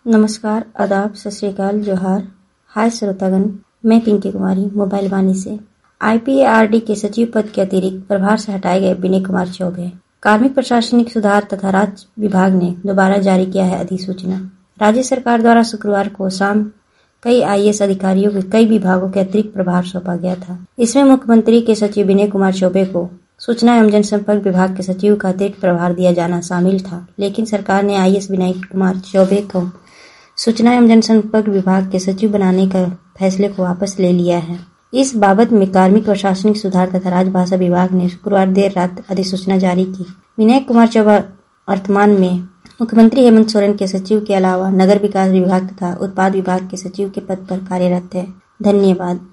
नमस्कार, आदाब, सत श्री अकाल, जोहार। हाय श्रोतागण, मैं पिंकी कुमारी मोबाइल वाणी से। आईपीएआरडी के सचिव पद के अतिरिक्त प्रभार से हटाए गए विनय कुमार चौबे। कार्मिक प्रशासनिक सुधार तथा राज्य विभाग ने दोबारा जारी किया है अधिसूचना। राज्य सरकार द्वारा शुक्रवार को शाम कई आईएएस अधिकारियों के कई विभागों के अतिरिक्त प्रभार सौंपा गया था। इसमें मुख्यमंत्री के सचिव विनय कुमार चौबे को सूचना एवं जनसंपर्क विभाग के सचिव का अतिरिक्त प्रभार दिया जाना शामिल था, लेकिन सरकार ने आईएएस विनय कुमार चौबे को सूचना एवं जनसंपर्क विभाग के सचिव बनाने का फैसले को वापस ले लिया है। इस बाबत में कार्मिक प्रशासनिक सुधार तथा राजभाषा विभाग ने शुक्रवार देर रात अधिसूचना जारी की। विनय कुमार चौबे वर्तमान में मुख्यमंत्री हेमंत सोरेन के सचिव के अलावा नगर विकास विभाग तथा उत्पाद विभाग के सचिव के पद पर कार्यरत है। धन्यवाद।